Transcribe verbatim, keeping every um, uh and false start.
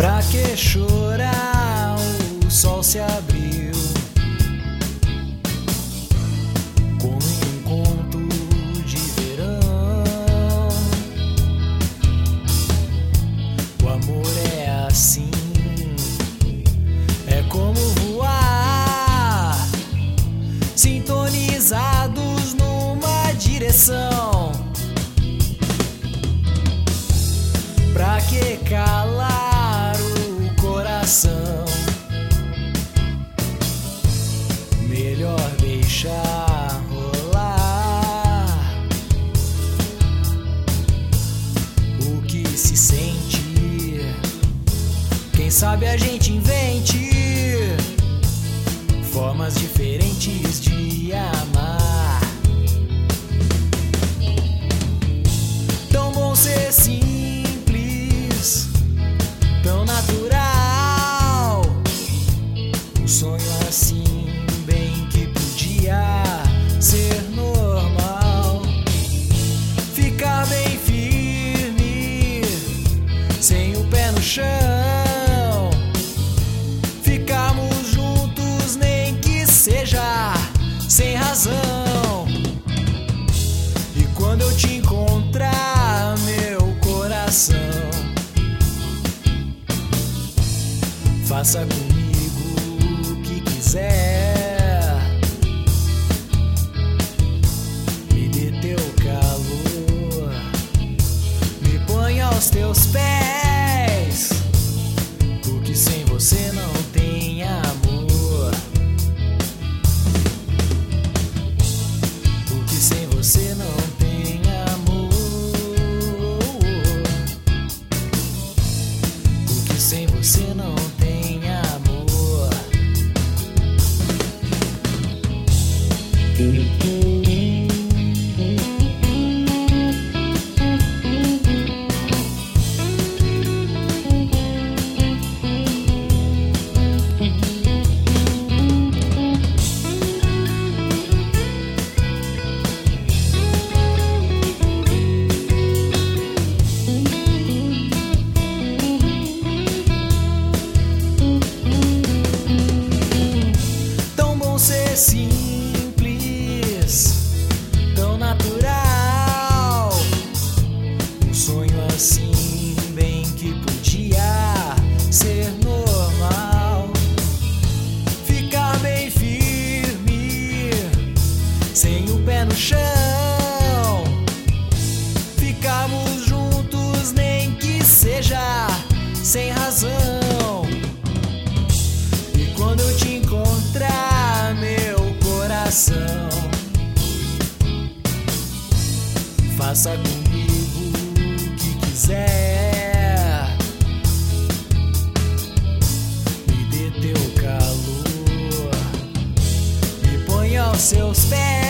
Pra que chorar? O sol se abriu como um conto de verão. O amor é assim, é como voar, sintonizados numa direção. Pra que calar o coração? Melhor deixar rolar o que se sente. Quem sabe a gente invente formas diferentes de amar. Tão bom ser simples, tão natural. Um sonho assim, bem que podia ser normal. Ficar bem firme, sem o pé no chão. Ficarmos juntos, nem que seja sem razão. E quando eu te encontrar, meu coração, faça comigo o que quiser. Me dê teu calor, me ponha aos teus pés, porque sem você não tem amor. Porque sem você não tem amor. Porque sem você não tem amor. Tão bom ser simples, tão natural. Um sonho assim, bem que podia ser normal. Ficar bem firme, sem o pé no chão. Ficarmos juntos, nem que seja sem razão. E quando eu te encontrar, meu coração, faça comigo o que quiser. Me dê teu calor, me ponha aos seus pés,